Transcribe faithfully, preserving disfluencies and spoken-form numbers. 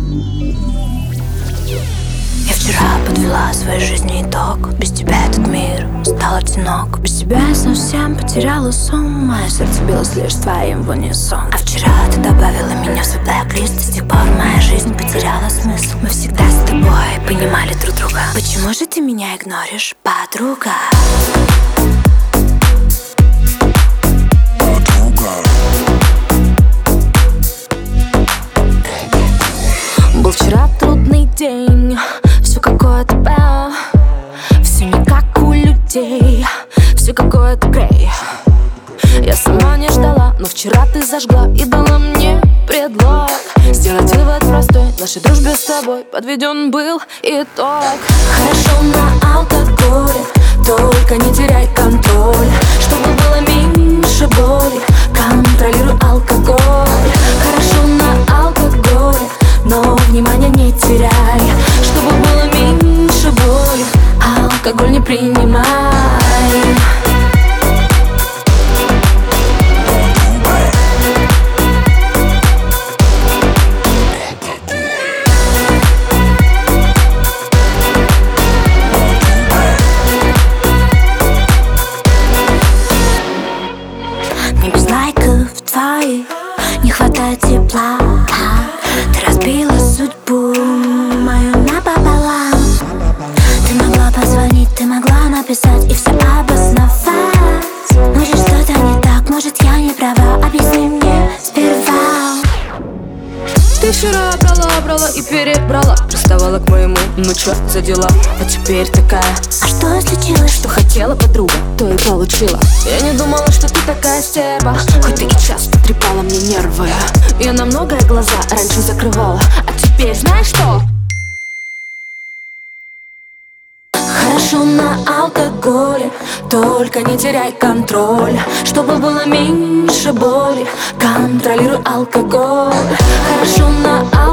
Я вчера подвела своей жизни итог. Без тебя этот мир стал одинок. Без тебя я совсем потеряла сон. Мое сердце билось лишь с твоим в унисон. А вчера ты добавила меня в свой блэк-лист. И с тех пор моя жизнь потеряла смысл. Мы всегда с тобой понимали друг друга. Почему же ты меня игноришь, подруга? Был вчера трудный день, все какое-то бэо, все не как у людей, все какое-то грей. Я сама не ждала, но вчера ты зажгла и дала мне предлог сделать вывод простой: нашей дружбе с тобой подведен был итог. Хорошо на алкоголе, только не теряй контроль, чтобы было меньше боли. Контролируй алкоголь. Хорошо на алкоголе, но внимания не теряй, чтобы было меньше боли. Алкоголь не принимай. Не без лайков твоих не хватает тепла. Ты разбила судьбу мою напополам. Ты могла позвонить, ты могла написать и все обосновать. Может, что-то не так, может, я не права. Объясни мне сперва. Ты вчера брала, брала и перебрала, приставала к моему, ну чё за дела? А теперь такая: а что случилось? Что хотела подруга, то и получила. Я не думала, что ты такая стерва, хоть ты и часто трепала мне нервы. Я на многое глаза раньше закрывала, а теперь знаешь что? Хорошо на алкоголе, только не теряй контроль, чтобы было меньше боли. Контролируй алкоголь. Хорошо на алкоголе.